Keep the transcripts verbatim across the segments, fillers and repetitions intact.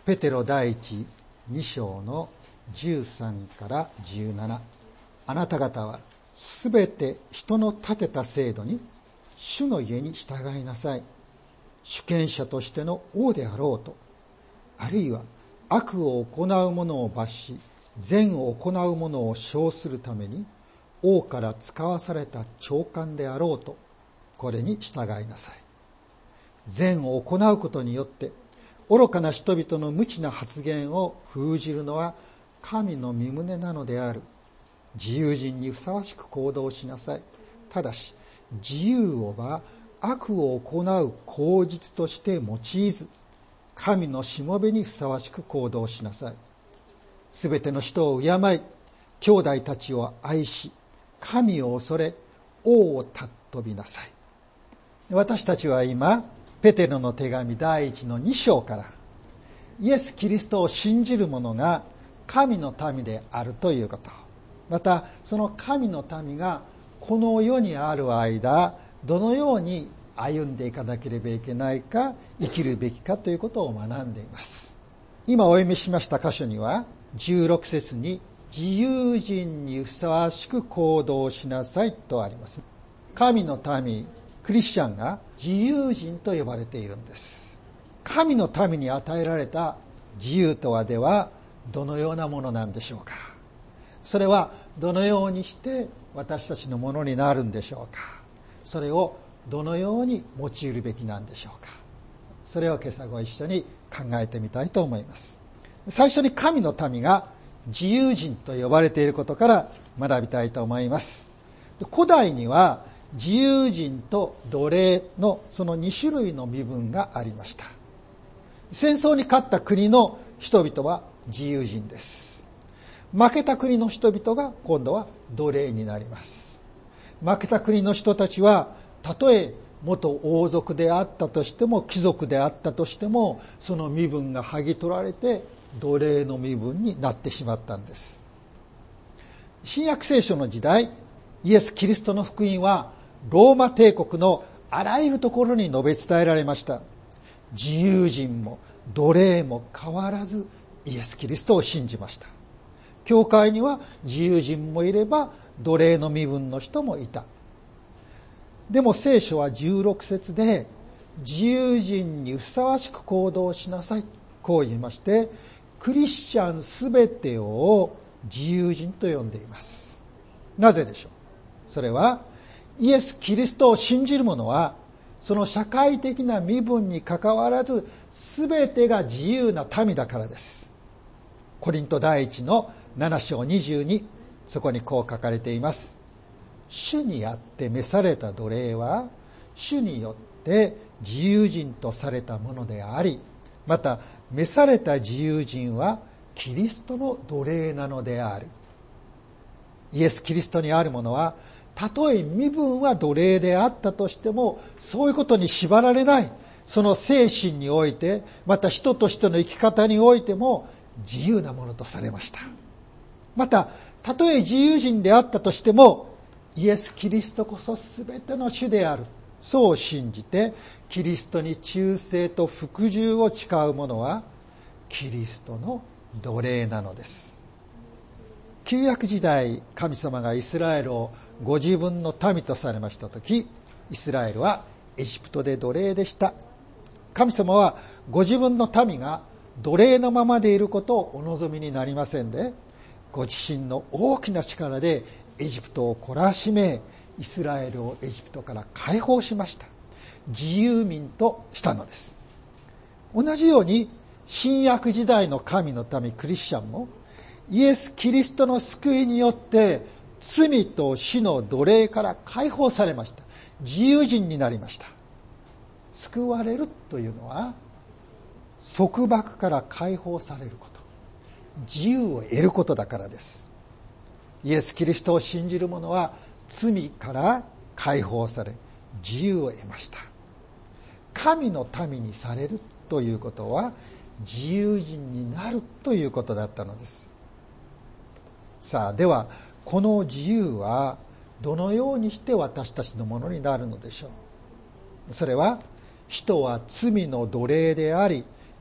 ペテロ第一に章のじゅうさんからじゅうなな。あなた方はすべて人の立てた制度に主の家に従いなさい。主権者としての王であろうと、あるいは悪を行う者を罰し、善を行う者を賞するために王から使わされた長官であろうと、これに従いなさい。善を行うことによって愚かな人々の無知な発言を封じるのは神の御胸なのである。自由人にふさわしく行動しなさい。ただし自由をは悪を行う口実として用いず、神のしもべにふさわしく行動しなさい。すべての人を敬い、兄弟たちを愛し、神を恐れ、王を尊びなさい。私たちは今、ペテロの手紙第一のに章から、イエス・キリストを信じる者が神の民であるということ、またその神の民がこの世にある間、どのように歩んでいかなければいけないか、生きるべきかということを学んでいます。今お読みしました箇所には、じゅうろく節に自由人にふさわしく行動しなさいとあります。神の民、クリスチャンが自由人と呼ばれているんです。神の民に与えられた自由とはではどのようなものなんでしょうか。それはどのようにして私たちのものになるんでしょうか。それをどのように用いるべきなんでしょうか。それを今朝ご一緒に考えてみたいと思います。最初に神の民が自由人と呼ばれていることから学びたいと思います。古代には自由人と奴隷のそのに種類の身分がありました。戦争に勝った国の人々は自由人です。負けた国の人々が今度は奴隷になります。負けた国の人たちはたとえ元王族であったとしても、貴族であったとしても、その身分が剥ぎ取られて奴隷の身分になってしまったんです。新約聖書の時代、イエス・キリストの福音はローマ帝国のあらゆるところに述べ伝えられました。自由人も奴隷も変わらずイエス・キリストを信じました。教会には自由人もいれば奴隷の身分の人もいた。でも聖書はじゅうろく節で自由人にふさわしく行動しなさい、こう言いまして、クリスチャンすべてを自由人と呼んでいます。なぜでしょう。それはイエス・キリストを信じる者はその社会的な身分にかかわらずすべてが自由な民だからです。コリント第一のなな章にじゅうに、そこにこう書かれています。主にあって召された奴隷は主によって自由人とされたものであり、また召された自由人はキリストの奴隷なのである。イエス・キリストにあるものはたとえ身分は奴隷であったとしても、そういうことに縛られない、その精神において、また人としての生き方においても自由なものとされました。またたとえ自由人であったとしても、イエス・キリストこそすべての主である、そう信じてキリストに忠誠と服従を誓う者はキリストの奴隷なのです。旧約時代、神様がイスラエルをご自分の民とされましたとき、イスラエルはエジプトで奴隷でした。神様はご自分の民が奴隷のままでいることをお望みになりませんで、ご自身の大きな力でエジプトを懲らしめ、イスラエルをエジプトから解放しました。自由民としたのです。同じように新約時代の神の民クリスチャンもイエス・キリストの救いによって罪と死の奴隷から解放されました。自由人になりました。救われるというのは束縛から解放されること、自由を得ることだからです。イエス・キリストを信じる者は罪から解放され自由を得ました。神の民にされるということは自由人になるということだったのです。さあ、ではこの自由はどのようにして私たちのものになるのでしょう。それは人は罪の奴隷であり、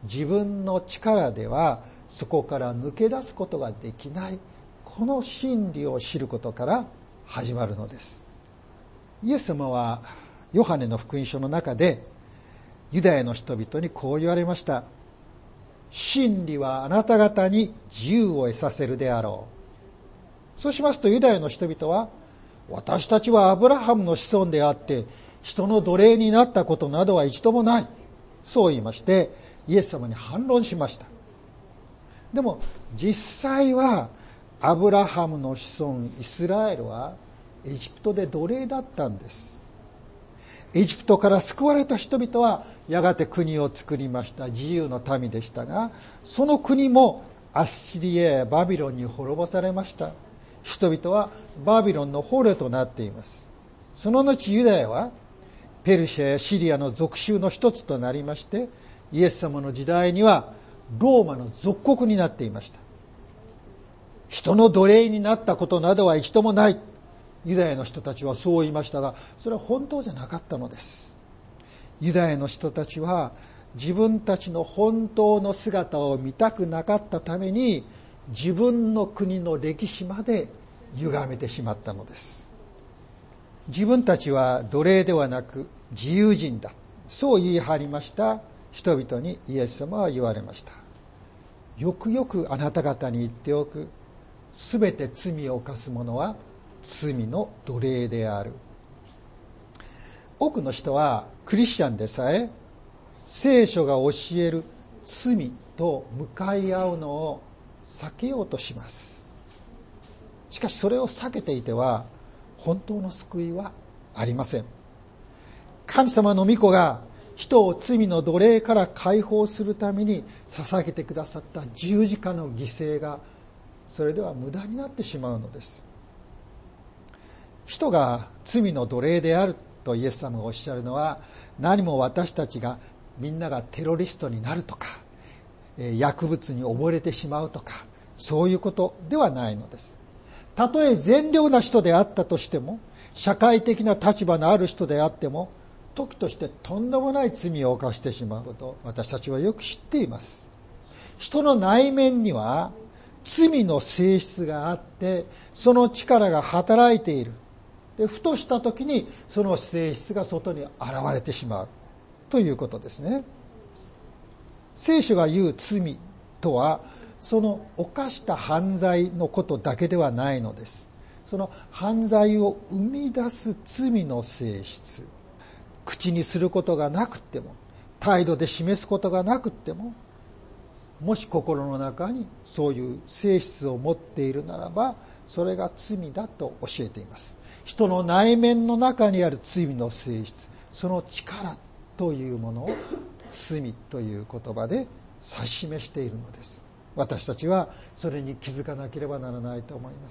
自分の力ではそこから抜け出すことができない、この真理を知ることから始まるのです。イエス様はヨハネの福音書の中でユダヤの人々にこう言われました。真理はあなた方に自由を得させるであろう。そうしますとユダヤの人々は、私たちはアブラハムの子孫であって人の奴隷になったことなどは一度もない、そう言いましてイエス様に反論しました。でも実際はアブラハムの子孫イスラエルはエジプトで奴隷だったんです。エジプトから救われた人々はやがて国を作りました。自由の民でしたが、その国もアッシリアやバビロンに滅ぼされました。人々はバビロンの捕虜となっています。その後ユダヤはペルシャやシリアの属州の一つとなりまして、イエス様の時代にはローマの属国になっていました。人の奴隷になったことなどは一度もない、ユダヤの人たちはそう言いましたが、それは本当じゃなかったのです。ユダヤの人たちは自分たちの本当の姿を見たくなかったために、自分の国の歴史まで歪めてしまったのです。自分たちは奴隷ではなく自由人だ、そう言い張りました人々にイエス様は言われました。よくよくあなた方に言っておく。すべて罪を犯す者は罪の奴隷である。多くの人はクリスチャンでさえ聖書が教える罪と向かい合うのを避けようとします。しかしそれを避けていては本当の救いはありません。神様の御子が人を罪の奴隷から解放するために捧げてくださった十字架の犠牲がそれでは無駄になってしまうのです。人が罪の奴隷であるとイエス様がおっしゃるのは、何も私たちがみんながテロリストになるとか、薬物に溺れてしまうとか、そういうことではないのです。たとえ善良な人であったとしても、社会的な立場のある人であっても、時としてとんでもない罪を犯してしまうことを私たちはよく知っています。人の内面には罪の性質があって、その力が働いている。で、ふとした時にその性質が外に現れてしまうということですね。聖書が言う罪とは、その犯した犯罪のことだけではないのです。その犯罪を生み出す罪の性質。口にすることがなくっても、態度で示すことがなくっても、もし心の中にそういう性質を持っているならば、それが罪だと教えています。人の内面の中にある罪の性質、その力というものを罪という言葉で指し示しているのです。私たちはそれに気づかなければならないと思います。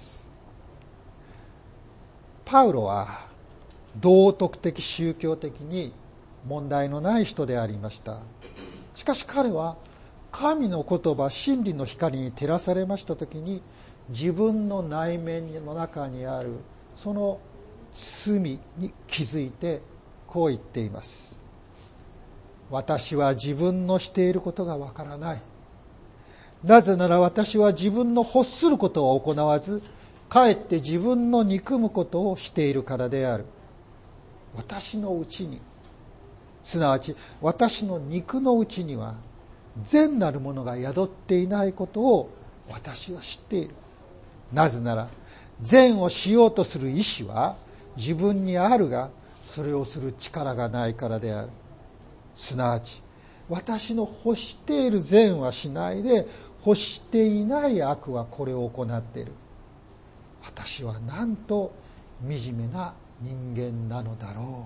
パウロは道徳的宗教的に問題のない人でありました。しかし彼は神の言葉、真理の光に照らされましたときに、自分の内面の中にあるその罪に気づいてこう言っています。私は自分のしていることがわからない。なぜなら私は自分の欲することを行わず、かえって自分の憎むことをしているからである。私のうちに、すなわち私の肉のうちには善なるものが宿っていないことを私は知っている。なぜなら善をしようとする意志は自分にあるが、それをする力がないからである。すなわち私の欲している善はしないで、欲していない悪はこれを行っている。私はなんと惨めな人間なのだろ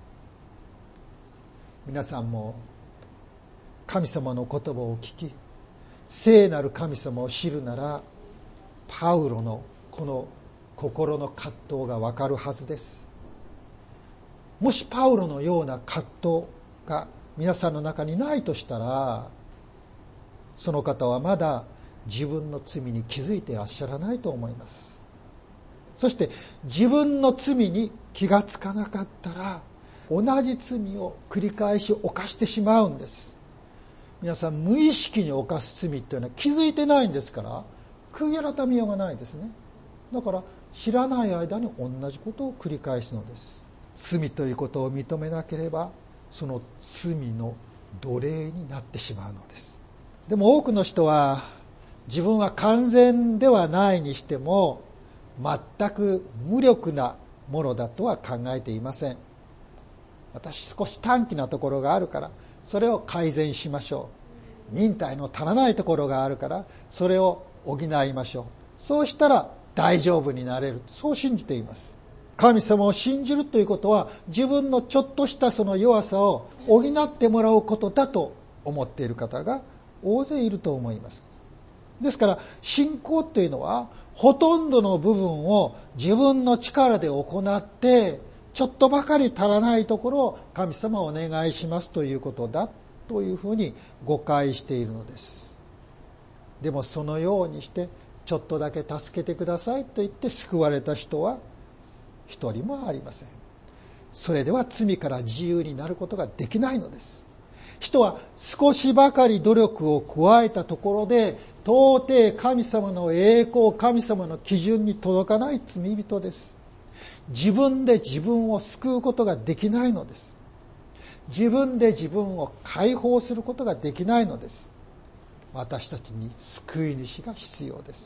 う。皆さんも神様の言葉を聞き、聖なる神様を知るなら、パウロのこの心の葛藤がわかるはずです。もしパウロのような葛藤が皆さんの中にないとしたら、その方はまだ自分の罪に気づいていらっしゃらないと思います。そして自分の罪に気がつかなかったら、同じ罪を繰り返し犯してしまうんです。 皆さん無意識に犯す罪っていうのは気づいてないんですから、悔い改めようがないですね。だから知らない間に同じことを繰り返すのです。罪ということを認めなければ、その罪の奴隷になってしまうのです。でも多くの人は自分は完全ではないにしても全く無力なものだとは考えていません。私少し短気なところがあるからそれを改善しましょう。忍耐の足らないところがあるからそれを補いましょう。そうしたら大丈夫になれる。そう信じています。神様を信じるということは自分のちょっとしたその弱さを補ってもらうことだと思っている方が大勢いると思います。ですから信仰というのはほとんどの部分を自分の力で行ってちょっとばかり足らないところを神様お願いしますということだというふうに誤解しているのです。でもそのようにしてちょっとだけ助けてくださいと言って救われた人は一人もありません。それでは罪から自由になることができないのです。人は少しばかり努力を加えたところで到底神様の栄光、神様の基準に届かない罪人です。自分で自分を救うことができないのです。自分で自分を解放することができないのです。私たちに救い主が必要です。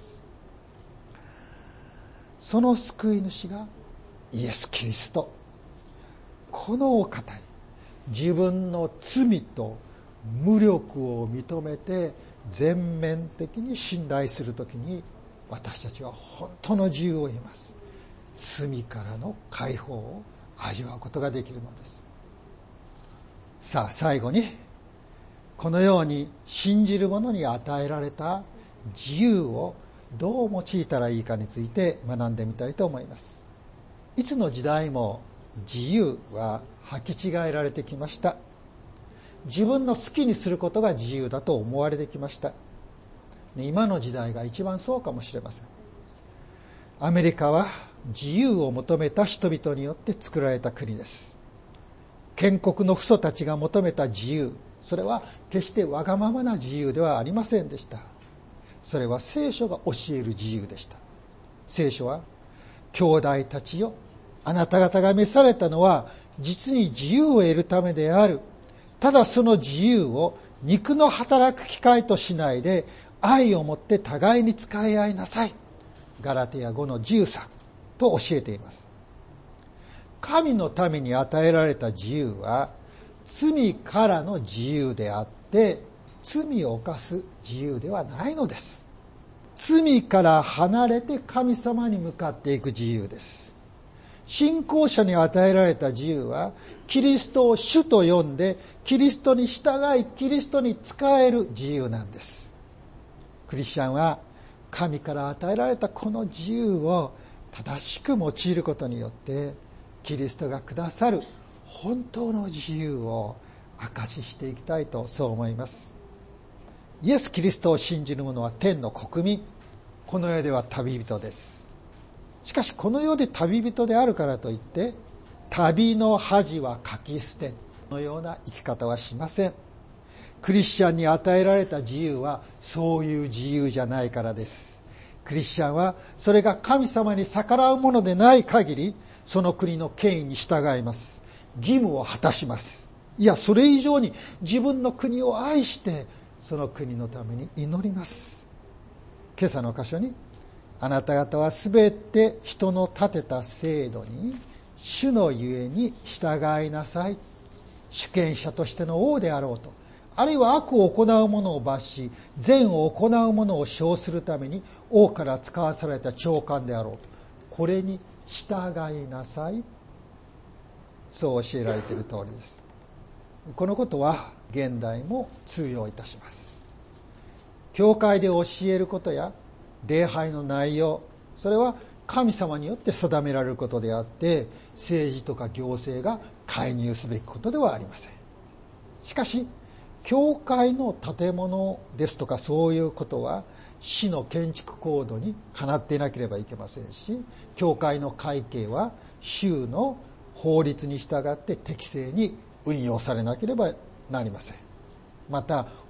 その救い主がイエス・キリスト。このお方に自分の罪と無力を認めて全面的に信頼するときに私たちは本当の自由を得ます。罪からの解放を味わうことができるのです。さあ最後にこのように信じる者に与えられた自由をどう用いたらいいかについて学んでみたいと思います。いつの時代も自由は履き違えられてきました。自分の好きにすることが自由だと思われてきました。今の時代が一番そうかもしれません。アメリカは自由を求めた人々によって作られた国です。建国の父祖たちが求めた自由、それは決してわがままな自由ではありませんでした。それは聖書が教える自由でした。聖書は、兄弟たちよ、あなた方が召されたのは実に自由を得るためである。ただその自由を肉の働く機会としないで愛をもって互いに使い合いなさい。ガラテヤごのじゅうさんと教えています。神のために与えられた自由は罪からの自由であって罪を犯す自由ではないのです。罪から離れて神様に向かっていく自由です。信仰者に与えられた自由はキリストを主と呼んでキリストに従いキリストに仕える自由なんです。クリスチャンは神から与えられたこの自由を正しく用いることによってキリストがくださる本当の自由を証ししていきたいとそう思います。イエス・キリストを信じる者は天の国民、この世では旅人です。しかしこの世で旅人であるからといって旅の恥はかき捨てのような生き方はしません。クリスチャンに与えられた自由はそういう自由じゃないからです。クリスチャンはそれが神様に逆らうものでない限りその国の権威に従います。義務を果たします。いやそれ以上に自分の国を愛してその国のために祈ります。今朝の箇所にあなた方はすべて人の立てた制度に主のゆえに従いなさい。主権者としての王であろうと、あるいは悪を行う者を罰し善を行う者を称するために王から使わされた長官であろうと、これに従いなさい。そう教えられている通りです。このことは現代も通用いたします。教会で教えることや礼拝の内容、それは神様によって定められることであって政治とか行政が介入すべきことではありません。しかし教会の建物ですとかそういうことは市の建築コードにかなっていなければいけませんし、教会の会計は州の法律に従って適正に運用されなければなりません。また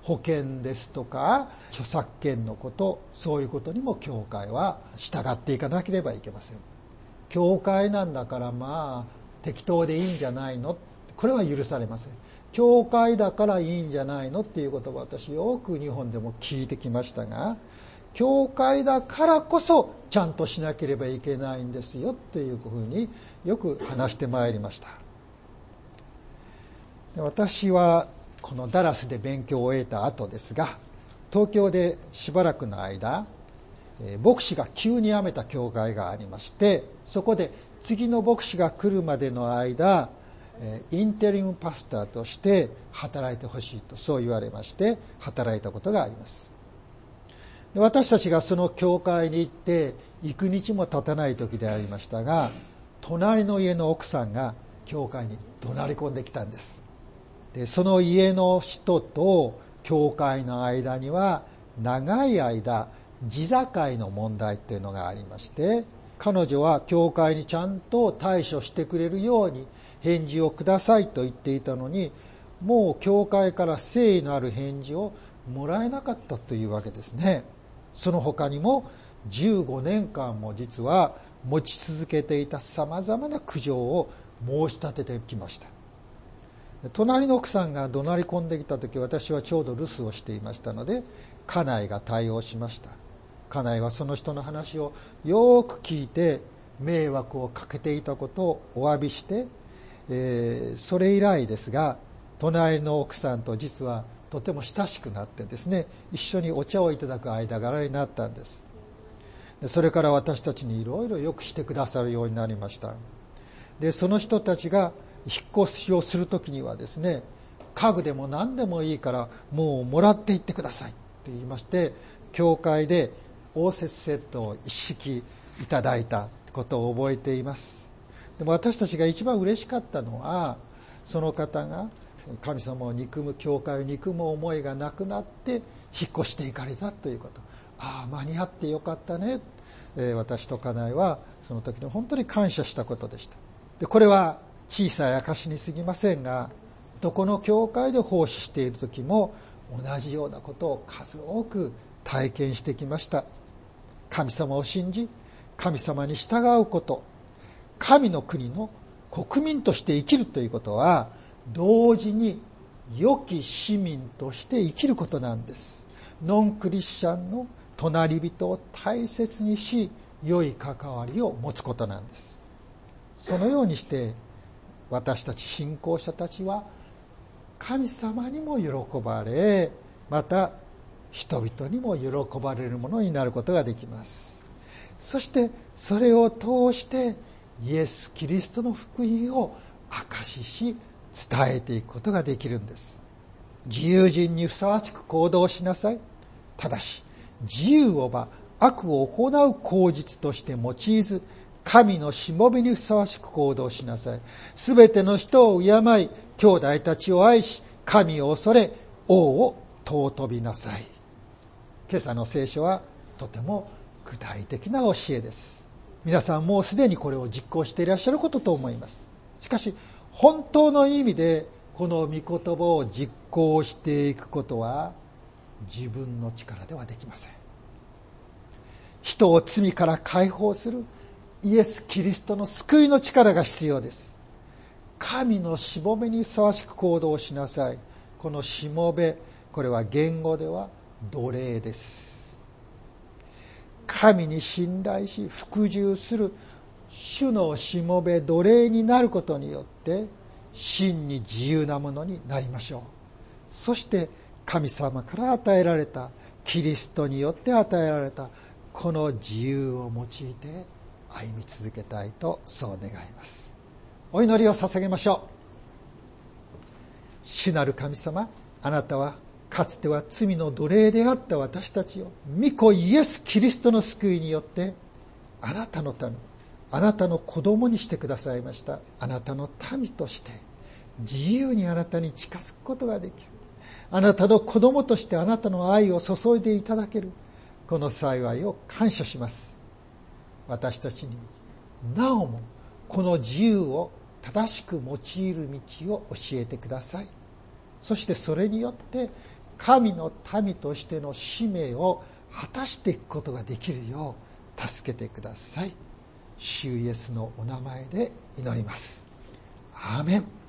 保険ですとか著作権のこと、そういうことにも教会は従っていかなければいけません。教会なんだからまあ適当でいいんじゃないの、これは許されません。教会だからいいんじゃないのっていうことを私よく日本でも聞いてきましたが、教会だからこそちゃんとしなければいけないんですよっていうふうによく話してまいりました。私はこのダラスで勉強を終えた後ですが、東京でしばらくの間牧師が急に辞めた教会がありまして、そこで次の牧師が来るまでの間インテリムパスターとして働いてほしいとそう言われまして働いたことがあります。私たちがその教会に行って幾日も経たない時でありましたが、隣の家の奥さんが教会に怒鳴り込んできたんです。で、その家の人と教会の間には長い間地境の問題っていうのがありまして、彼女は教会にちゃんと対処してくれるように返事をくださいと言っていたのに、もう教会から誠意のある返事をもらえなかったというわけですね。その他にもじゅうごねんかんも実は持ち続けていた様々な苦情を申し立ててきました。隣の奥さんが怒鳴り込んできた時、私はちょうど留守をしていましたので、家内が対応しました。家内はその人の話をよく聞いて迷惑をかけていたことをお詫びして、えー、それ以来ですが、隣の奥さんと実はとても親しくなってですね、一緒にお茶をいただく間柄になったんです。それから私たちにいろいろよくしてくださるようになりました。で、その人たちが引っ越しをするときにはですね、家具でも何でもいいからもうもらっていってくださいって言いまして、教会で応接セットを一式いただいたことを覚えています。でも私たちが一番嬉しかったのは、その方が神様を憎む、教会を憎む思いがなくなって引っ越していかれたということ。ああ、間に合ってよかったね。えー、私と家内はその時に本当に感謝したことでした。で、これは小さい証に過ぎませんが、どこの教会で奉仕している時も同じようなことを数多く体験してきました。神様を信じ、神様に従うこと、神の国の国民として生きるということは、同時に良き市民として生きることなんです。ノンクリスチャンの隣人を大切にし、良い関わりを持つことなんです。そのようにして私たち信仰者たちは神様にも喜ばれ、また人々にも喜ばれるものになることができます。そしてそれを通してイエス・キリストの福音を証しし伝えていくことができるんです。自由人にふさわしく行動しなさい。ただし自由をば悪を行う口実として用いず、神のしもべにふさわしく行動しなさい。すべての人を敬い、兄弟たちを愛し、神を恐れ、王を尊びなさい。今朝の聖書はとても具体的な教えです。皆さんもうすでにこれを実行していらっしゃることと思います。しかし本当の意味でこの御言葉を実行していくことは自分の力ではできません。人を罪から解放するイエス・キリストの救いの力が必要です。神のしもべにふさわしく行動しなさい。このしもべ、これは言語では奴隷です。神に信頼し服従する主のしもべ、奴隷になることによって真に自由なものになりましょう。そして神様から与えられた、キリストによって与えられたこの自由を用いて歩み続けたいとそう願います。お祈りを捧げましょう。主なる神様、あなたはかつては罪の奴隷であった私たちを御子イエス・キリストの救いによってあなたのため、あなたの子供にしてくださいました。あなたの民として自由にあなたに近づくことができる。あなたの子供としてあなたの愛を注いでいただける、この幸いを感謝します。私たちになおもこの自由を正しく用いる道を教えてください。そしてそれによって神の民としての使命を果たしていくことができるよう助けてください。主イエスのお名前で祈ります。アーメン。